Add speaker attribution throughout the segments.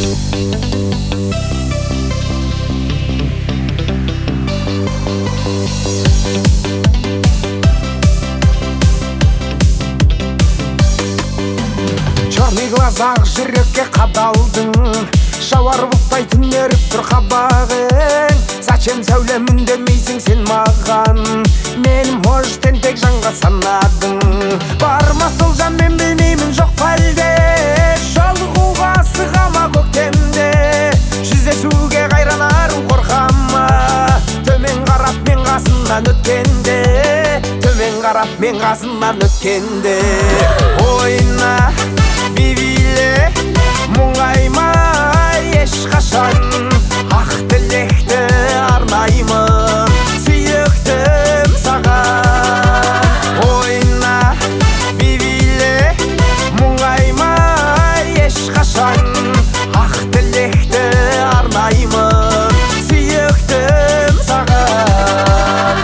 Speaker 1: Черный глазах жүрекке қадалдың, жауар бұлттай түнеріп тұр қабағың. Зачем сәулем үндемейсің сен маған, мен можтен тек жанға санадың. Барма сол жан мен білмеймін жоқ пәлде, жолығуға асығама көктемде. Жүздесуге қайранарым қорқама, төмен қарап мен қасымнан өткенде, төмен қарап мен қасымнан өткенде. Ойна бейбиле мұңайма ешқашан, ақ тілекті арнаймын сүйіктім саған. Ойна бейбиле мұңайма ешқашан, ақ тілекті арнаймын сүйіктім саған.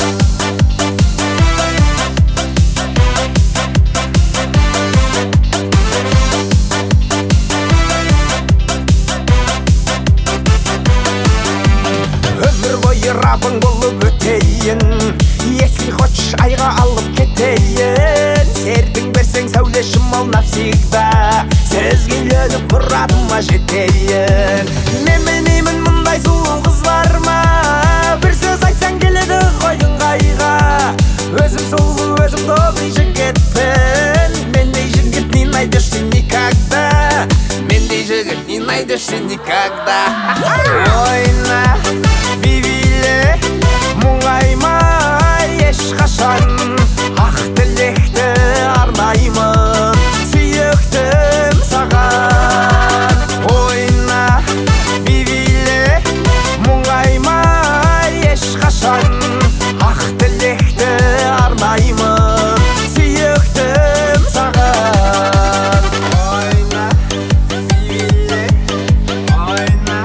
Speaker 1: Рабың болып өтейін, если хочешь айға алып кетейін. Сердің берсең сәулешім ал навсегда, сөзге үйленіп мұратыма жетейін. Мен білмеймін мұндай сұлу қыз бар ма, бір сөз айтсаң келеді ғой ыңғайға. Өзім сұлу, өзім добрый жігітпін, мендей жігіт не найдешь ты никогда, мендей жігіт не найдешь ты никогда. Ойна бейбиле мұңайма ешқашан, ақ тілекті арнаймын сүйіктім саған. Ойна бейбиле мұңайма ешқашан, ақ тілекті арнаймын сүйіктім саған. Ойна бейбиле, ойна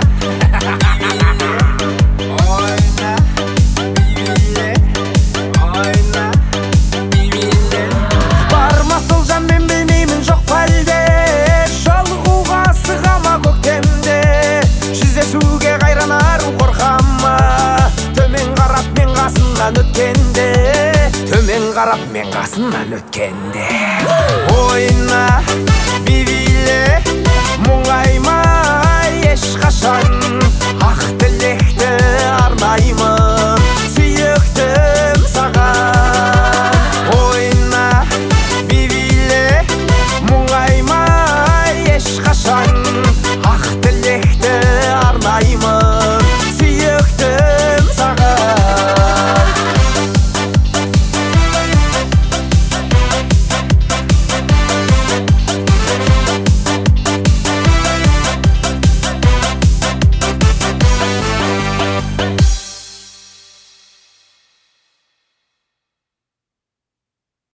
Speaker 1: өткенде, төмен қарап мен қасымнан өткенде. Ойна